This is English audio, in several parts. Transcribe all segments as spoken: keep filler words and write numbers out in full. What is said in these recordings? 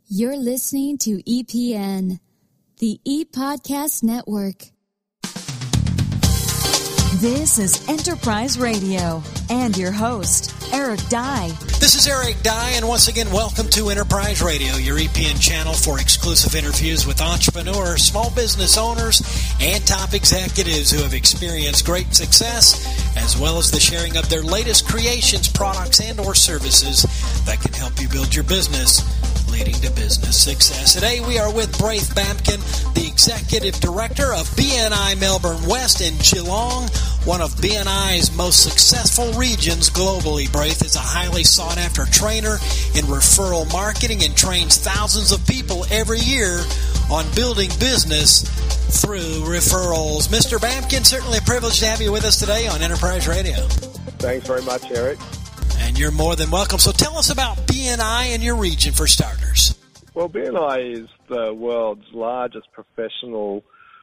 You're listening to E P N, the E-Podcast Network. This is Enterprise Radio and your host, Eric Dye. This is Eric Dye, and once again, welcome to Enterprise Radio, your E P N channel for exclusive interviews with entrepreneurs, small business owners, and top executives who have experienced great success, as well as the sharing of their latest creations, products, and or services that can help you build your business, leading to business success. Today, we are with Braith Bamkin, the Executive Director of B N I Melbourne West in Geelong, one of B N I's most successful regions globally. Braith is a highly sought-after trainer in referral marketing and trains thousands of people every year on building business through referrals. Mister Bamkin, certainly a privilege to have you with us today on Enterprise Radio. Thanks very much, Eric. And you're more than welcome. So tell us about B N I and your region for starters. Well, B N I is the world's largest professional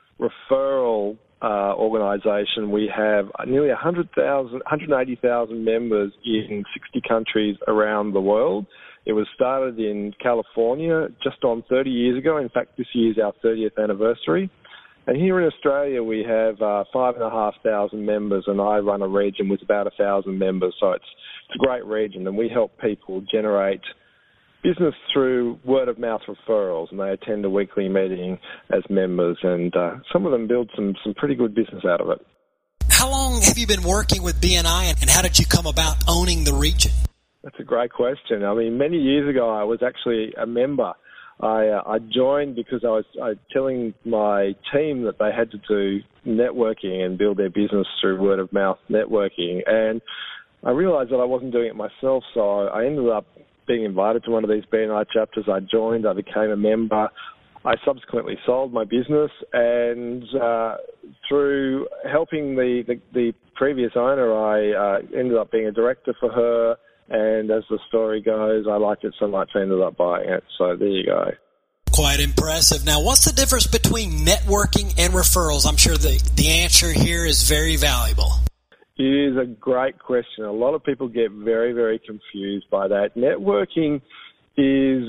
referral uh, organisation. We have nearly one hundred thousand, one hundred eighty thousand members in sixty countries around the world. It was started in California just on thirty years ago. In fact, this year is our thirtieth anniversary. And here in Australia, we have uh, five and a half thousand members, and I run a region with about a thousand members. So it's, it's a great region, and we help people generate business through word-of-mouth referrals, and they attend a weekly meeting as members, and uh, some of them build some, some pretty good business out of it. How long have you been working with B N I, and how did you come about owning the region? That's a great question. I mean, many years ago, I was actually a member. I, uh, I joined because I was I, telling my team that they had to do networking and build their business through word-of-mouth networking, and I realized that I wasn't doing it myself, so I ended up being invited to one of these B N I chapters. I joined, I became a member. I subsequently sold my business, and uh, through helping the, the, the previous owner, I uh, ended up being a director for her, and as the story goes, I liked it so much I ended up buying it. So there you go. Quite impressive. Now, what's the difference between networking and referrals? I'm sure the, the answer here is very valuable. It is a great question. A lot of people get very, very confused by that. Networking is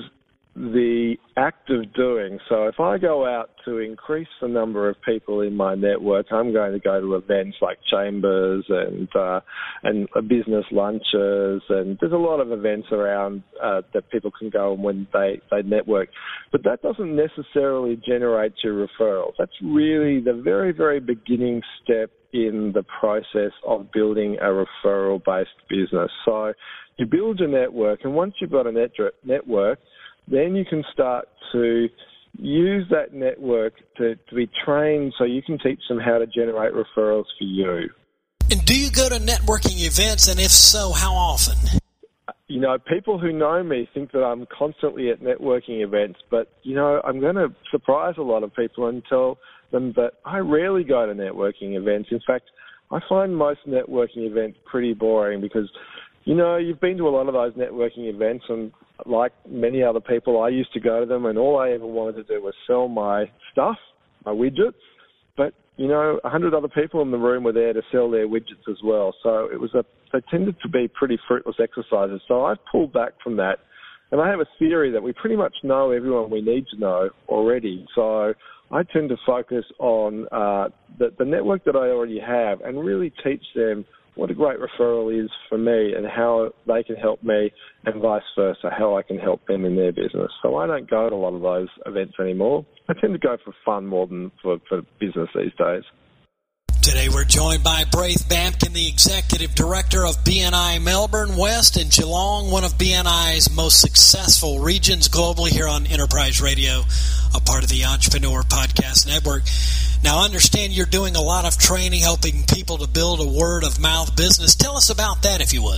the act of doing. So if I go out to increase the number of people in my network, I'm going to go to events like Chambers and uh, and business lunches, and there's a lot of events around uh, that people can go when they, they network. But that doesn't necessarily generate your referrals. That's really the very, very beginning step in the process of building a referral-based business. So you build your network, and once you've got a net- network, then you can start to use that network to, to be trained so you can teach them how to generate referrals for you. And do you go to networking events, and if so, how often? You know, people who know me think that I'm constantly at networking events, but, you know, I'm going to surprise a lot of people and tell them that I rarely go to networking events. In fact, I find most networking events pretty boring because, you know, you've been to a lot of those networking events, and like many other people, I used to go to them, and all I ever wanted to do was sell my stuff, my widgets. But, you know, a hundred other people in the room were there to sell their widgets as well. So it was a, they tended to be pretty fruitless exercises. So I've pulled back from that. And I have a theory that we pretty much know everyone we need to know already. So I tend to focus on uh, the, the network that I already have and really teach them what a great referral is for me and how they can help me, and vice versa, how I can help them in their business. So I don't go to a lot of those events anymore. I tend to go for fun more than for, for business these days. Today we're joined by Braith Bamkin, the Executive Director of B N I Melbourne West in Geelong, one of B N I's most successful regions globally, here on Enterprise Radio, a part of the Entrepreneur Podcast Network. Now, I understand you're doing a lot of training, helping people to build a word-of-mouth business. Tell us about that, if you would.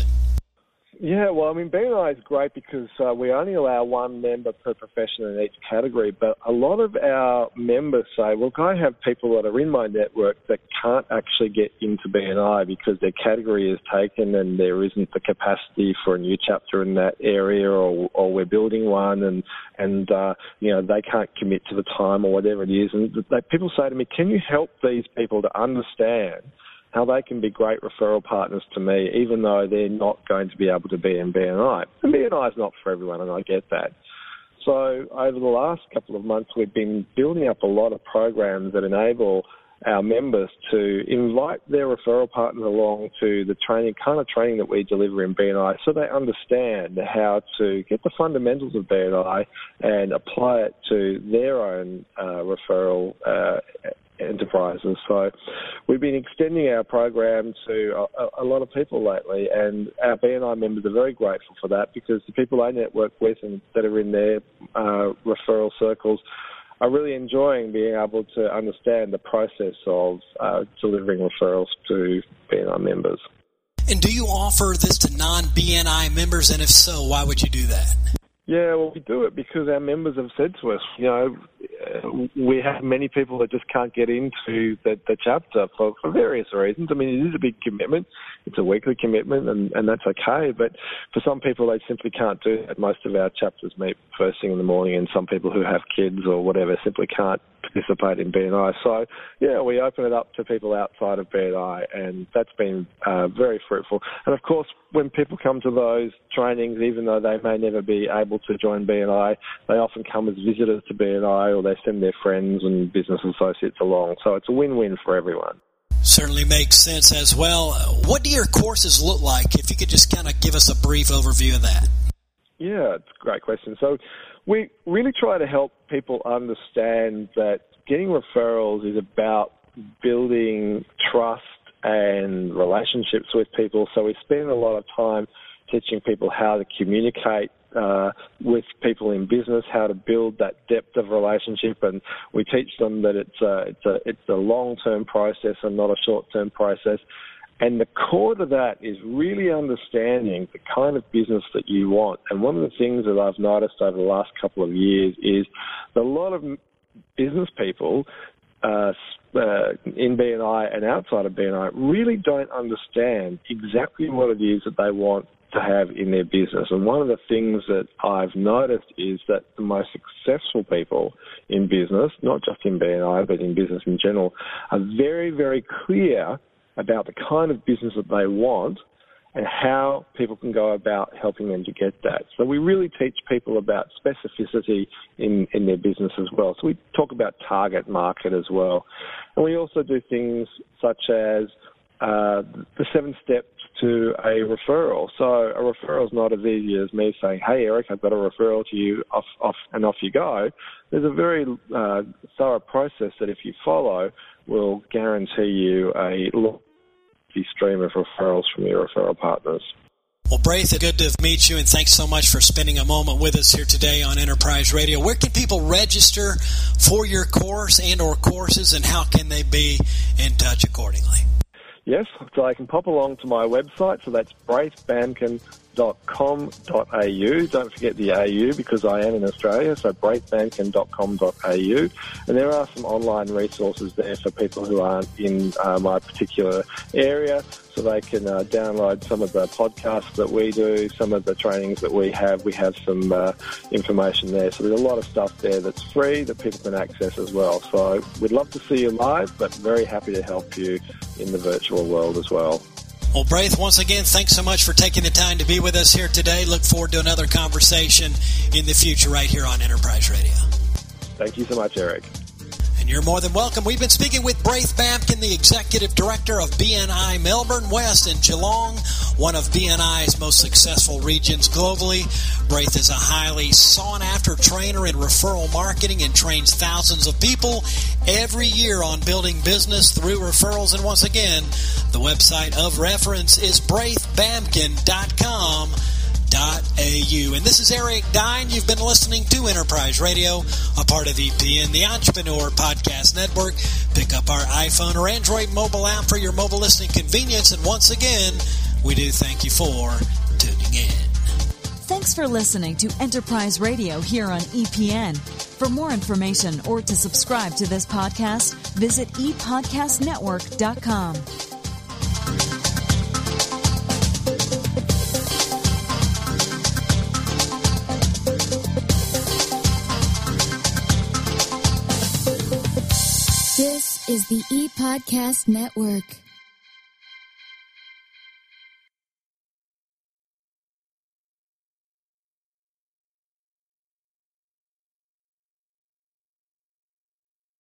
Yeah, well, I mean, B N I is great because uh, we only allow one member per profession in each category, but a lot of our members say, look, I have people that are in my network that can't actually get into B N I because their category is taken and there isn't the capacity for a new chapter in that area, or, or we're building one, and, and uh, you know, they can't commit to the time or whatever it is. And they, people say to me, can you help these people to understand how they can be great referral partners to me, even though they're not going to be able to be in B N I. And B N I is not for everyone, and I get that. So over the last couple of months, we've been building up a lot of programs that enable our members to invite their referral partner along to the training, kind of training that we deliver in B N I, so they understand how to get the fundamentals of B N I and apply it to their own uh, referral uh, enterprises. So we've been extending our program to a, a lot of people lately, and our B N I members are very grateful for that, because the people they network with and that are in their uh, referral circles are really enjoying being able to understand the process of uh, delivering referrals to B N I members. And do you offer this to non-B N I members, and if so, why would you do that? Yeah, well, we do it because our members have said to us, you know, we have many people that just can't get into the, the chapter for, for various reasons. I mean, it is a big commitment. It's a weekly commitment, and, and that's okay. But for some people, they simply can't do that. Most of our chapters meet first thing in the morning, and some people who have kids or whatever simply can't participate in B N I. So, yeah, we open it up to people outside of B N I, and that's been uh, very fruitful. And, of course, when people come to those trainings, even though they may never be able to join B N I, they often come as visitors to B N I, or they send their friends and business associates along. So it's a win-win for everyone. Certainly makes sense as well. What do your courses look like? If you could just kind of give us a brief overview of that. Yeah, it's a great question. So we really try to help people understand that getting referrals is about building trust and relationships with people. So we spend a lot of time teaching people how to communicate uh, with people in business, how to build that depth of relationship, and we teach them that it's a, it's a, it's a long-term process and not a short-term process. And the core to that is really understanding the kind of business that you want. And one of the things that I've noticed over the last couple of years is that a lot of business people uh, uh, in B N I and outside of B N I really don't understand exactly what it is that they want to have in their business. And one of the things that I've noticed is that the most successful people in business, not just in B N I, but in business in general, are very, very clear about the kind of business that they want and how people can go about helping them to get that. So we really teach people about specificity in, in their business as well. So we talk about target market as well. And we also do things such as uh, the seven steps to a referral. So a referral is not as easy as me saying, hey, Eric, I've got a referral to you, off, off, and off you go. There's a very uh, thorough process that if you follow will guarantee you a stream of referrals from your referral partners. Well, Braith, it's good to meet you, and thanks so much for spending a moment with us here today on Enterprise Radio. Where can people register for your course and or courses, and how can they be in touch accordingly? Yes, so I can pop along to my website, so that's braith bamkin dot com dot a u. Don't forget the A U because I am in Australia, so braith bamkin dot com dot a u. And there are some online resources there for people who aren't in uh, my particular area, so they can uh, download some of the podcasts that we do, some of the trainings that we have. We have some uh, information there. So there's a lot of stuff there that's free that people can access as well. So we'd love to see you live, but very happy to help you in the virtual world as well. Well, Braith, once again, thanks so much for taking the time to be with us here today. Look forward to another conversation in the future right here on Enterprise Radio. Thank you so much, Eric. And you're more than welcome. We've been speaking with Braith Bamkin, the Executive Director of B N I Melbourne West and Geelong, one of B N I's most successful regions globally. Braith is a highly sought-after trainer in referral marketing and trains thousands of people every year on building business through referrals. And once again, the website of reference is braith bamkin dot com. A U. And this is Eric Dine. You've been listening to Enterprise Radio, a part of E P N, the Entrepreneur Podcast Network. Pick up our iPhone or Android mobile app for your mobile listening convenience. And once again, we do thank you for tuning in. Thanks for listening to Enterprise Radio here on E P N. For more information or to subscribe to this podcast, visit e podcast network dot com. This is the E-Podcast Network.